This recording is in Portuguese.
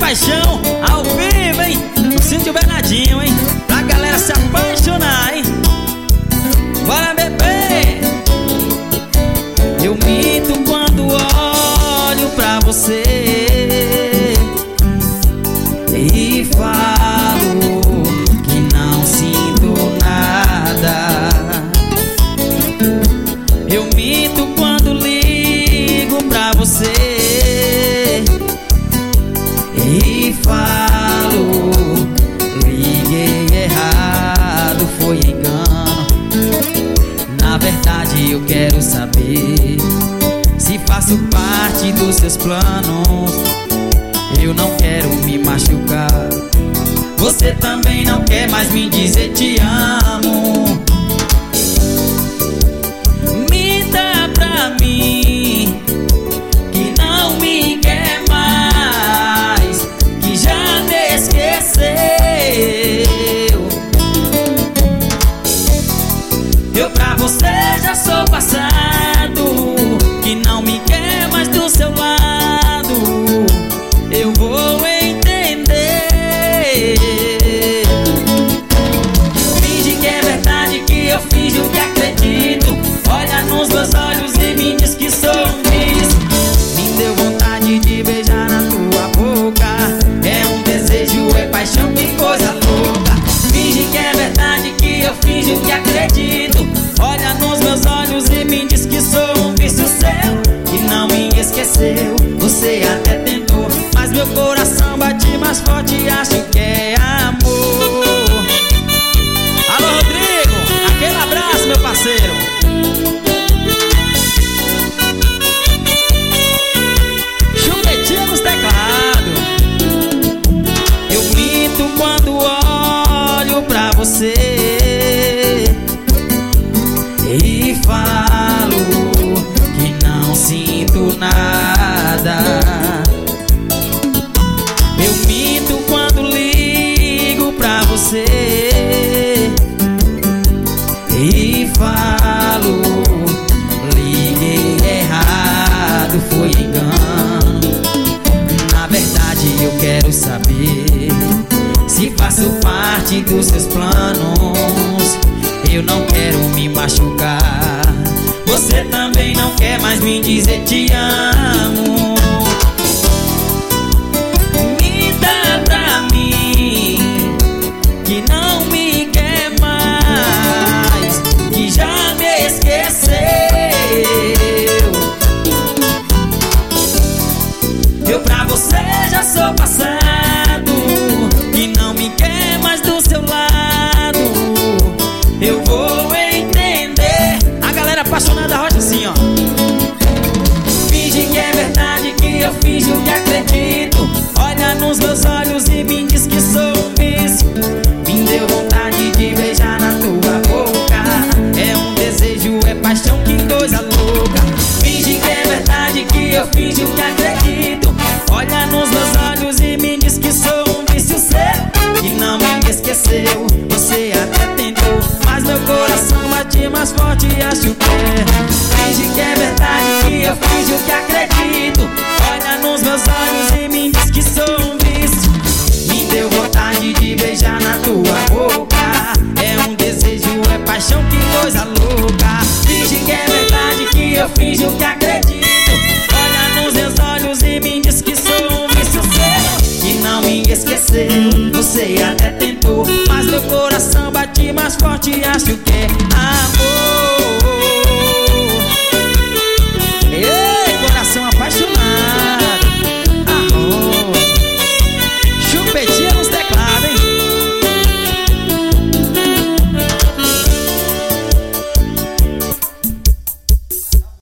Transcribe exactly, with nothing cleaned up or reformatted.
paixão ao vivo, hein? No Sítio Bernardinho, hein? Pra galera se apaixonar, hein? Bora, bebê! Eu minto quando olho pra você e falo que não sinto nada. Eu minto quando ligo pra você e falo, liguei errado, foi engano. Na verdade eu quero saber se faço parte dos seus planos. Eu não quero me machucar. Você também não quer mais me dizer te amo. Minta pra mim que não me quer mais, que já me esqueceu. Eu pra você já sou passado, que não me quer mais do seu lado. Eu vou entender. Finge que é verdade, que eu finjo que acredito. Olha nos meus olhos e me diz que sou um vício. Me deu vontade de beijar na tua boca. É um desejo, é paixão, que coisa louca. Finge que é verdade, que eu finjo que acredito. Olha nos meus olhos e me diz que sou um vício seu, que não me esqueceu. Você até tentou, mas meu coração bate mais forte e acho que é amor. Alô, Rodrigo, aquele abraço, meu parceiro. Chupetinho nos teclados. Eu minto quando olho pra você e falo que não sinto nada. Eu minto quando ligo pra você e falo, liguei errado, foi engano. Na verdade eu quero saber se faço parte dos seus planos. Eu não quero me machucar. Você também não quer mais me dizer te amo. Minta pra mim que não me quer mais, que já me esqueceu. Eu pra você já sou passado, que não me quer mais do seu lado. Eu vou entender. A galera apaixonada rocha assim, ó. Finge que é verdade, que eu finjo que acredito. Olha nos meus olhos e me diz que sou um vício. Me deu vontade de beijar na tua boca. É um desejo, é paixão, que coisa louca. Finge que é verdade, que eu finjo que acredito. Olha nos meus olhos e me diz que sou um vício seu, que não me esqueceu. Você até tentou, mas meu coração bate mais forte e acho que é. Finge que é verdade, que eu finjo que acredito. Olha nos meus olhos e me diz que sou um vício. Me deu vontade de beijar na tua boca. É um desejo, é paixão, que coisa louca. Finge que é verdade, que eu finjo que acredito. Olha nos meus olhos e me diz que sou um vício seu, que não me esqueceu. Você até tentou, mas meu coração bate mais forte e acho que é